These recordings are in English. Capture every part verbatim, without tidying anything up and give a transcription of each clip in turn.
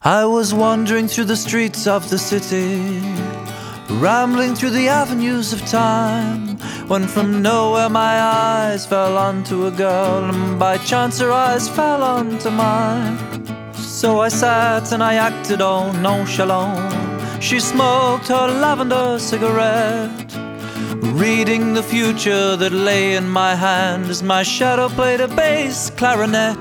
I was wandering through the streets of the city, rambling through the avenues of time, when from nowhere my eyes fell onto a girl, and by chance her eyes fell onto mine. So I sat and I acted all nonchalant. She smoked her lavender cigarette, reading the future that lay in my hand as my shadow played a bass clarinet.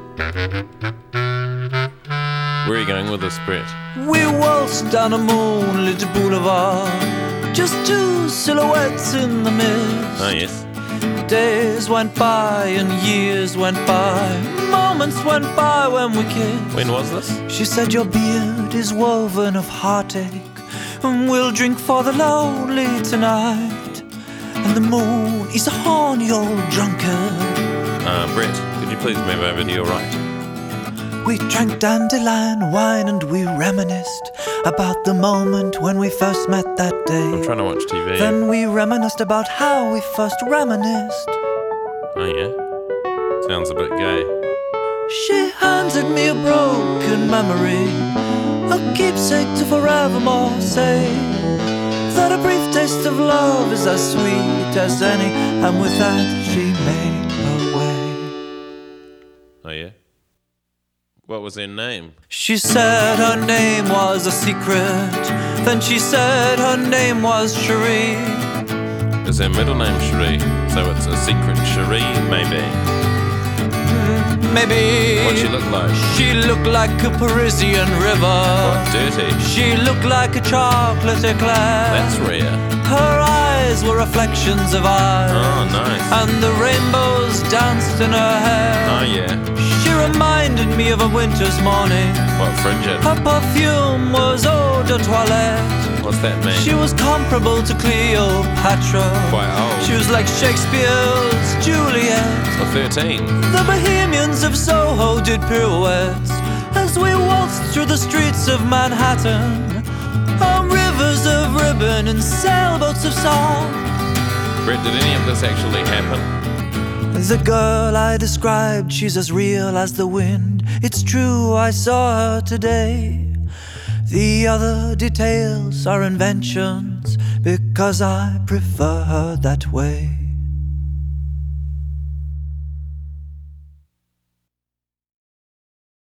Where are you going with this, Brett? We waltzed down a moonlit boulevard, just two silhouettes in the mist. Oh, yes. Days went by and years went by, moments went by when we kissed. When was this? She said, your beard is woven of heartache, and we'll drink for the lonely tonight, and the moon is a horny old drunkard. Uh, Brett, could you please move over to your right? We drank dandelion wine and we reminisced about the moment when we first met that day. I'm trying to watch T V. Then we reminisced about how we first reminisced. Oh, yeah? Sounds a bit gay. She handed me a broken memory, a keepsake to forevermore say that a brief taste of love is as sweet as any, and with that she made her way. Oh, yeah? What was their name? She said her name was a secret, then she said her name was Cherie. Is her middle name Cherie? So it's a secret Cherie, maybe? Mm, maybe. What'd she look like? She looked like a Parisian river. What, dirty? She looked like a chocolate eclair. That's rare. Her eyes were reflections of eyes. Oh, nice. And the rainbows danced in her hair. Oh, yeah. She reminded me of a winter's morning. What, frigid? Her perfume was eau de toilette. What's that mean? She was comparable to Cleopatra. Quite old. She was like Shakespeare's Juliet. For thirteen. The bohemians of Soho did pirouettes as we waltzed through the streets of Manhattan, on rivers of ribbon and sailboats of song. Brett, did any of this actually happen? The girl I described, she's as real as the wind. It's true, I saw her today. The other details are inventions, because I prefer her that way.